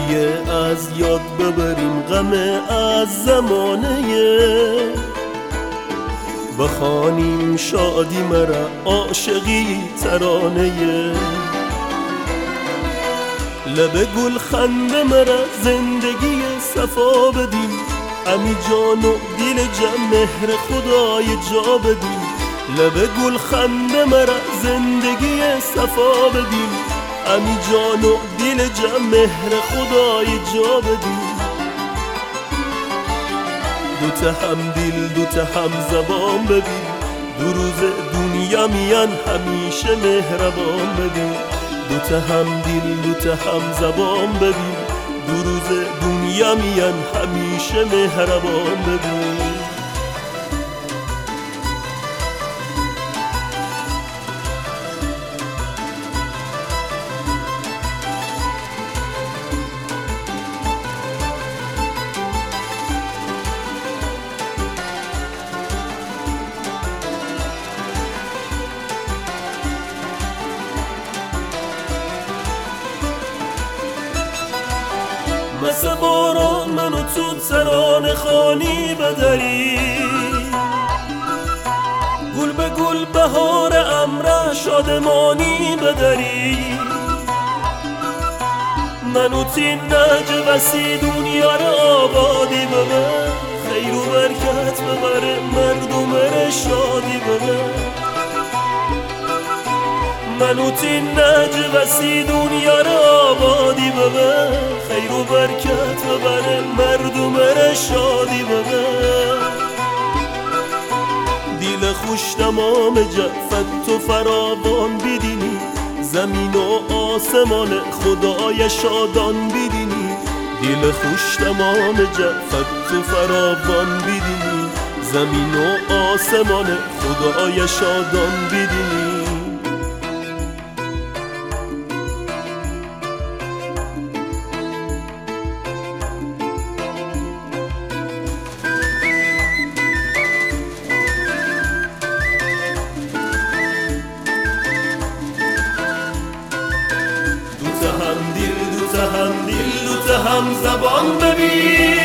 بیا از یاد ببریم غم از زمانه، بخوانیم شادی مرا عاشقی ترانه. لب گل خنده مرا زندگی صفا بدیم، همی جان و دل جم مهر خدای جا بدیم. لب گل خنده مرا زندگی صفا بدیم، همی جان و دل جم مهر خدای جا بدیم. دوتا هم دل دوتا هم زبان ببین، دو روز دنیا میان همیشه مهربان ببین. دوتا هم دل دوتا هم زبان ببین، دو روز دنیا میان همیشه مهربان ببین. مثل باران من و تو ترانه خوانی بدری، گل به گل بهار امره شادمانی بدری. من و تین نج بسی دنیا را آبادی ببر، خیر و برکت ببره مردم را شادی ببر. من و تین نج بسی دنیا را آبادی ببر، خیر و برکت ببره مردم را شادی ببر. دل خوش تمام جفت و فراوان بدینی، زمین و آسمان خدای شادان بدینی. دل خوش تمام جفت و فراوان بدینی، زمین و آسمان خدای شادان بدینی. دوتا هم دل دوتا هم زبان ببین،